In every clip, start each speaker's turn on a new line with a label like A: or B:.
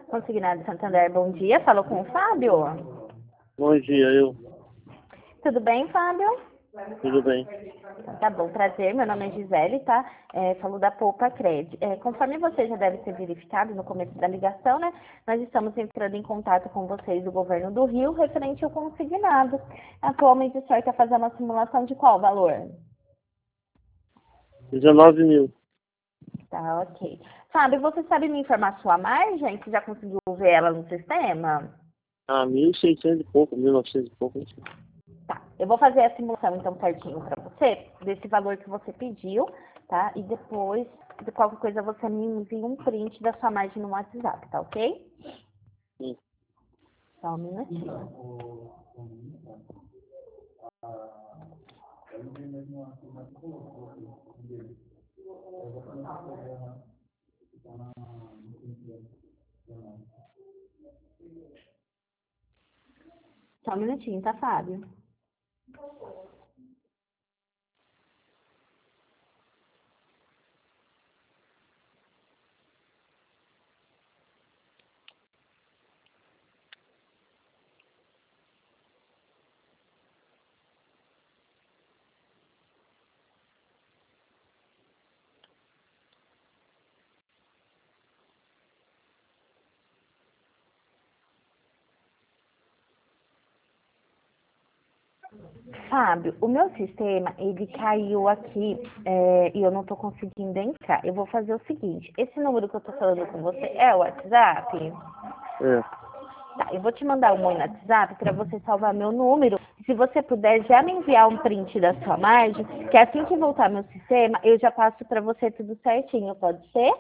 A: Consignado Santander, bom dia. Falou com o Fábio?
B: Bom dia,
A: Tudo bem, Fábio?
B: tudo bem.
A: Então, tá bom, prazer. Meu nome é Gisele, tá? Falo da Poupa Cred. Conforme você já deve ter verificado no começo da ligação, né? Nós estamos entrando em contato com vocês do Governo do Rio referente ao consignado. Atualmente o senhor quer fazer uma simulação de qual valor?
B: 19 mil.
A: Tá, ok. Fábio, você sabe me informar sua margem? Você já conseguiu ver ela no sistema?
B: 1.600 e pouco, 1.900 e pouco.
A: Tá, eu vou fazer a simulação então certinho para você, desse valor que você pediu, tá? E depois, de qualquer coisa, você me envia um print da sua margem no WhatsApp, tá ok?
B: Sim.
A: Só um minutinho. Só um minutinho, tá, Fábio? Fábio, o meu sistema, ele caiu aqui e eu não tô conseguindo entrar. Eu vou fazer o seguinte, esse número que eu tô falando com você é o WhatsApp?
B: É.
A: Tá, eu vou te mandar um oi no WhatsApp para você salvar meu número. Se você puder já me enviar um print da sua margem, que assim que voltar meu sistema, eu já passo para você tudo certinho, pode ser?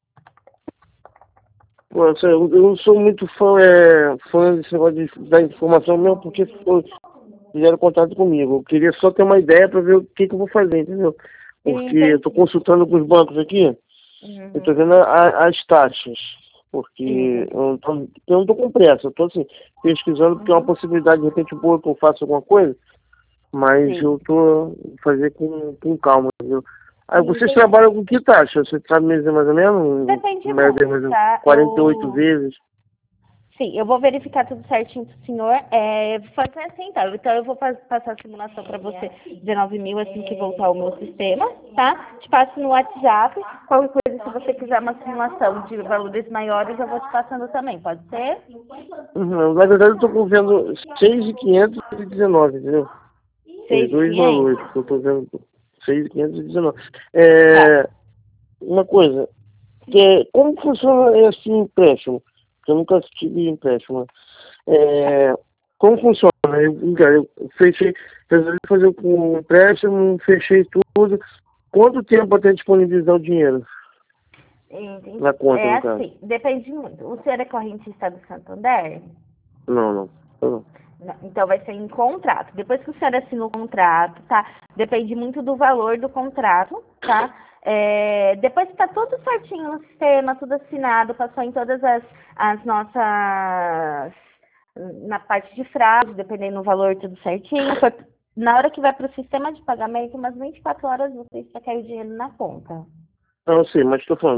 B: Pô, eu não sou muito fã desse negócio da informação mesmo, porque fizeram contato comigo. Eu queria só ter uma ideia para ver o que eu vou fazer, entendeu? Porque eu estou consultando com os bancos aqui, eu estou vendo as taxas. Porque eu não estou com pressa, eu estou assim, pesquisando, porque é uma possibilidade de repente boa que eu faça alguma coisa, mas eu estou fazer com calma, entendeu? Aí vocês trabalham com que taxa? Você sabe mais ou menos?
A: Depende
B: Média,
A: muito, tá?
B: 48 vezes.
A: Sim, eu vou verificar tudo certinho pro senhor. Fazer assim, tá? Então eu vou passar a simulação para você, 19 mil, assim que voltar o meu sistema, tá? Te passo no WhatsApp. Qualquer coisa, se você quiser uma simulação de valores maiores, eu vou te passando também, pode ser?
B: Na verdade, eu estou vendo 6.519, entendeu? Tem dois
A: 6.500?
B: valores que eu estou vendo. 6.519.
A: Tá.
B: Uma coisa, como funciona esse empréstimo? Porque eu nunca tive empréstimo. Como funciona? Eu resolvi fazer um empréstimo, fechei tudo. Quanto tempo até disponibilizar o dinheiro
A: Entendi.
B: na conta,
A: É
B: no caso?
A: assim, depende muito. O senhor é correntista do Santander?
B: Não.
A: Não, então vai ser em contrato. Depois que o senhor assina o contrato, tá? Depende muito do valor do contrato, tá? Depois que está tudo certinho no sistema, tudo assinado, passou em todas as nossas. Na parte de fraude, dependendo do valor, tudo certinho. Na hora que vai para o sistema de pagamento, umas 24 horas você já cai o dinheiro na conta.
B: Não, eu sei, mas estou falando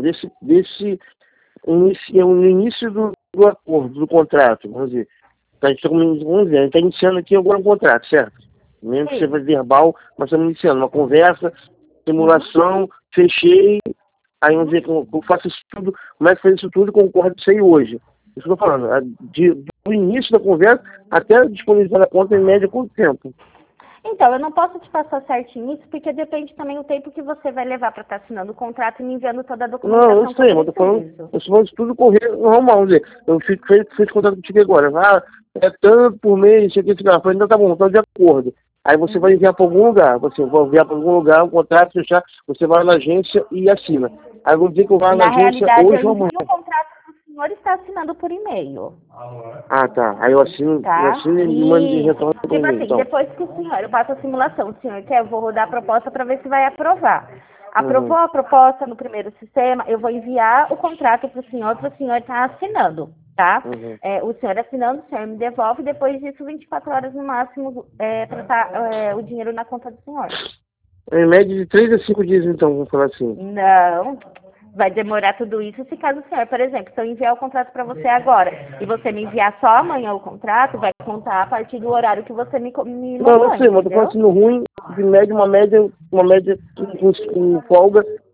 B: no início do acordo, do contrato, vamos dizer. A gente está iniciando aqui agora um contrato, certo? Mesmo que seja verbal, mas estamos iniciando uma conversa, simulação, fechei, aí vamos dizer que eu faço isso tudo, começo a fazer isso tudo e concordo com isso aí hoje. Isso que eu estou falando, do início da conversa até disponibilizar a conta em média quanto tempo?
A: Então, eu não posso te passar certinho isso, porque depende também do tempo que você vai levar para estar assinando o contrato e me enviando toda a documentação.
B: Não, eu sei, mas eu estou falando de tudo correr normal, vamos dizer. Eu fiz contato contigo agora. É tanto por mês, isso aqui, isso aqui. Ainda tá bom, estamos de acordo. Aí você vai enviar para algum lugar, você vai enviar para algum lugar, um contrato, fechar, você vai na agência e assina. Aí vou dizer que eu vou na agência hoje ou amanhã.
A: O contrato que o senhor está assinando por e-mail.
B: Ah, tá. Aí eu assino e me mando de retorno por
A: Tipo
B: e-mail,
A: assim,
B: então.
A: depois que o senhor, eu faço a simulação, o senhor quer, eu vou rodar a proposta para ver se vai aprovar. Aprovou a proposta no primeiro sistema, eu vou enviar o contrato para o senhor estar assinando, tá? O senhor assinando, o senhor me devolve, depois disso, 24 horas no máximo, para estar o dinheiro na conta do senhor.
B: Em média de 3 a 5 dias, então, vamos falar assim.
A: Não, vai demorar tudo isso se caso o senhor, por exemplo, se eu enviar o contrato para você agora e você me enviar só amanhã o contrato, vai contar a partir do horário que você me mandou,
B: Não sei, mas eu tô falando assim no ruim, de média, uma média com folga